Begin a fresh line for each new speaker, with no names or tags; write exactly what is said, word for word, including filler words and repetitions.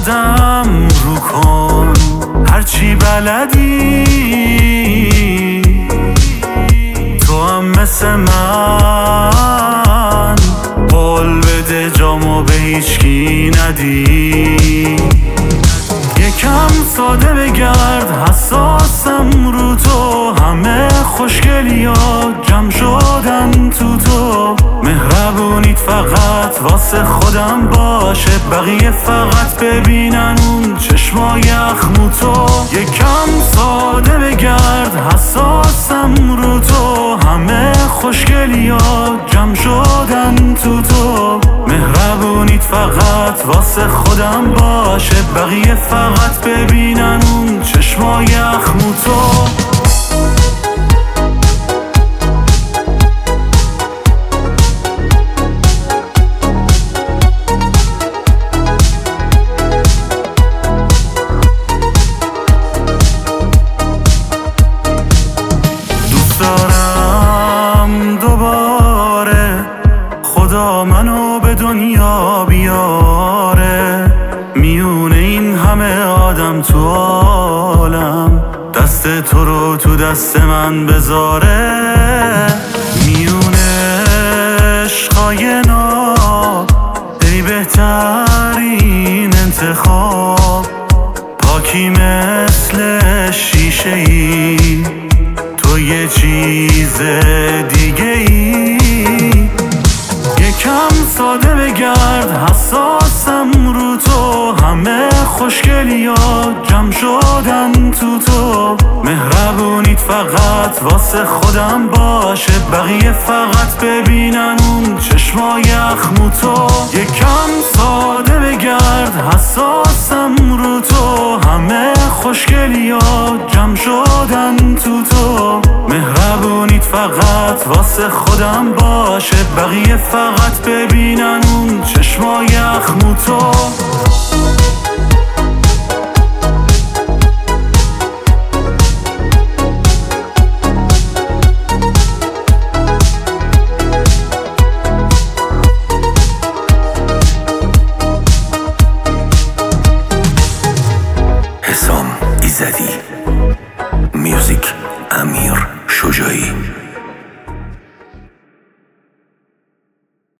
خودم رو کن، هرچی بلدی تو هم مثل من، قول بده جامو به هیچکی ندی. یکم ساده بگرد، حساسم رو تو، همه خوشگلی ها جمع شدن تو تو. مهربونیت فقط واسه خودم باشه، بقیه فقط ببینن اون چشمای اخمو تو. یکم ساده بگرد، حساسم رو تو، همه خوشگلی ها جمع شدن تو تو. مهربونیت فقط واسه خودم باشه، بقیه فقط ببینن اون چشمای اخمو تو. خدا منو به دنیا بیاره، میونه این همه آدم تو عالم، دست تو رو تو دست من بذاره. میونه عشقای ناب ای بهترین انتخاب، پاکی مثل شیشه ای، تو یه چیز دیگه ای. یکم ساده بگرد، حساسم رو تو، همه خوشگلی ها جمع شدن تو تو. مهربونیت فقط واسه خودم باشه، بقیه فقط ببینن اون چشمای اخمو تو. یکم ساده بگرد، حساسم رو تو، همه خوشگلی ها جمع شدن تو تو. مهربونیت فقط واسه خودم باشه، بقیه فقط ببینن اون چشمای اخمو تو. حسام ایزدی، میوزیک امیر شجاعی.